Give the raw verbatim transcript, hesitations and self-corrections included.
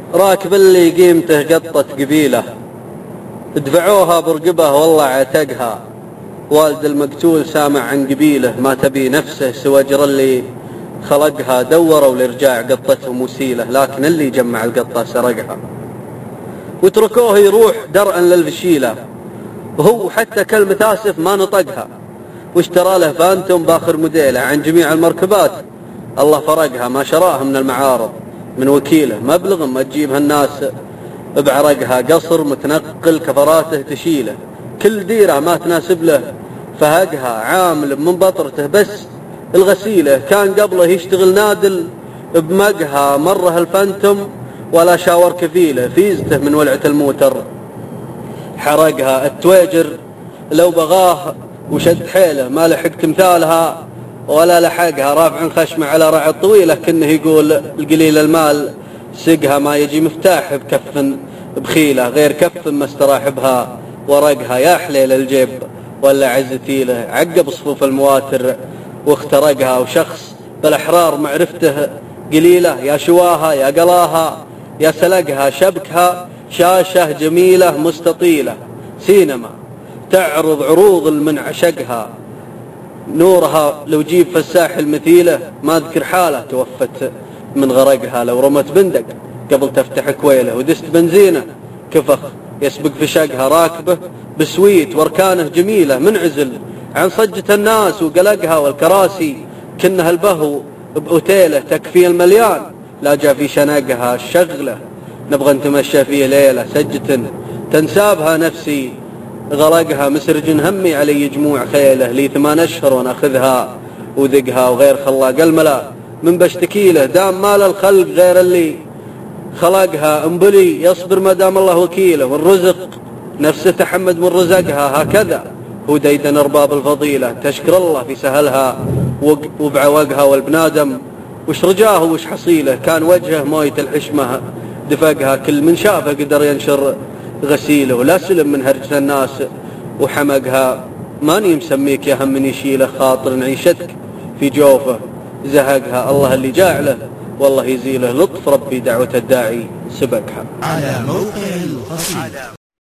راكب اللي قيمته قطة قبيلة، دفعوها برقبه والله عتقها. والد المقتول سامع عن قبيله، ما تبي نفسه سوى أجر اللي خلقها. دوروا لرجاع قطتهم وسيله، لكن اللي جمع القطة سرقها. وتركوه يروح درءا للفشيلة، وهو حتى كلمة آسف ما نطقها. واشترى له فانتوم باخر موديله عن جميع المركبات، الله فرقها. ما شراها من المعارض من وكيله، مبلغ ما تجيبها الناس بعرقها. قصر متنقل كفراته تشيله، كل ديره ما تناسب له فهقها. عامل من بطرته بس الغسيله، كان قبله يشتغل نادل بمقها. مره الفانتوم ولا شاور كفيله، فيزته من ولعة الموتر حرقها. التويجر لو بغاه وشد حيله، ما لحق تمثالها ولا لحقها. رافع خشمه على رعد طويله، كنه يقول القليل المال سقها. ما يجي مفتاح بكف بخيله، غير كف ما استراح بها ورقها. يا حليل الجيب ولا عزتي له، عقب صفوف المواتر واخترقها. وشخص بالاحرار معرفته قليله، يا شواها يا قلاها يا سلقها. شبكها شاشه جميله مستطيله، سينما تعرض عروض من عشقها. نورها لو جيب فساح المثيله، ما اذكر حاله توفت من غرقها. لو رمت بندق قبل تفتح كويله، ودست بنزينه كفخ يسبق في شقها. راكبه بسويت واركانه جميله، منعزل عن صجة الناس وقلقها. والكراسي كنها البهو بأوتيله، تكفي المليان لا جا في شنقها. الشغله نبغى نتمشى فيه ليله، سجة تنسابها نفسي غرقها. مسرج همي علي جموع خيله، لي ثمان أشهر وناخذها وذقها. وغير خلاق الملا من بشتكي له، دام مال الخلق غير اللي خلقها. انبلي يصبر ما دام الله وكيله، والرزق نفسه تحمد من رزقها. هكذا هو ديدن أرباب الفضيلة، تشكر الله في سهلها وبعوقها. والبنادم وش رجاه وش حصيله، كان وجهه موية الحشمة دفقها. كل من شافه قدر ينشر غسيله، ولا سلم من هرجة الناس وحمقها. ماني مسميك يا هم من يشيله، خاطر نعيشتك في جوفه زهقها. الله اللي جاعله والله يزيله، لطف ربي دعوة الداعي سبقها. على موقع القصيد.